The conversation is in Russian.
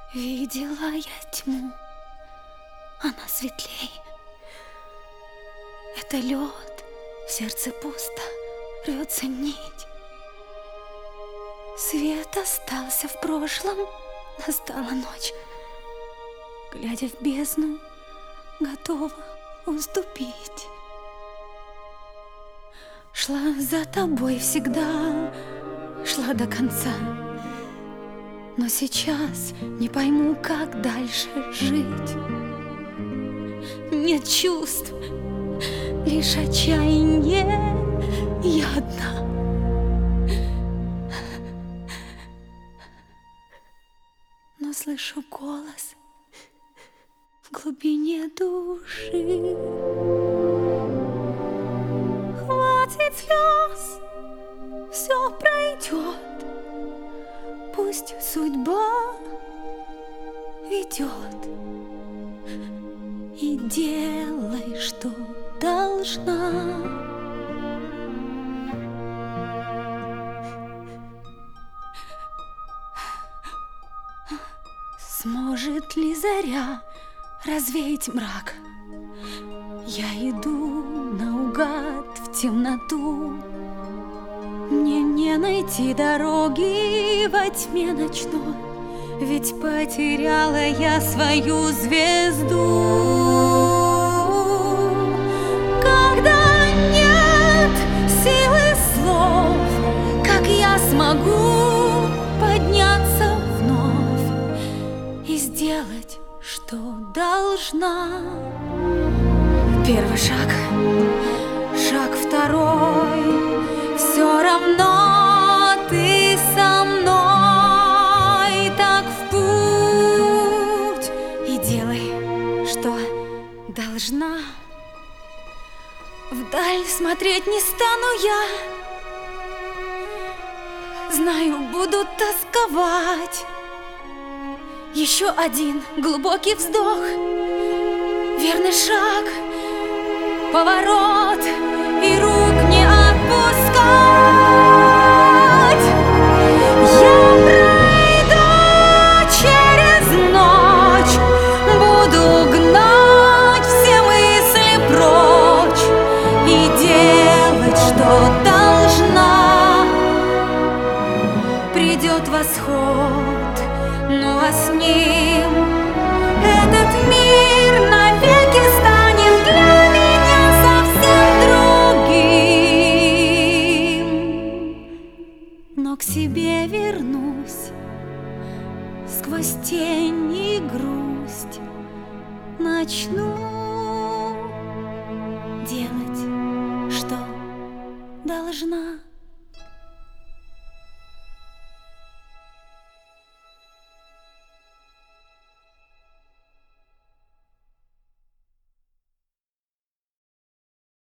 Видела я тьму, она светлей. Это лед, в сердце пусто, рвется нить. Свет остался в прошлом, настала ночь. Глядя в бездну, готова уступить. Шла за тобой всегда, шла до конца. Но сейчас не пойму, как дальше жить. Нет чувств, лишь отчаяние, я одна. Но слышу голос в глубине души. Хватит слез, все пройдет. Пусть судьба ведет, и делай, что должна. Сможет ли заря развеять мрак? Я иду наугад в темноту. Мне не найти дороги во тьме ночной, ведь потеряла я свою звезду. Когда нет силы слов, как я смогу подняться вновь и сделать, что должна? Первый шаг, шаг второй. Все равно ты со мной, так в путь и делай, что должна. Вдаль смотреть не стану я, знаю, буду тосковать. Еще один глубокий вздох, верный шаг, поворот, и рук не отпускать. Я пройду через ночь, буду гнать все мысли прочь и делать, что должна. Придет восход, ну а с ним этот мир навеки станет для меня совсем другим. Но к себе вернусь сквозь тень и грусть, начну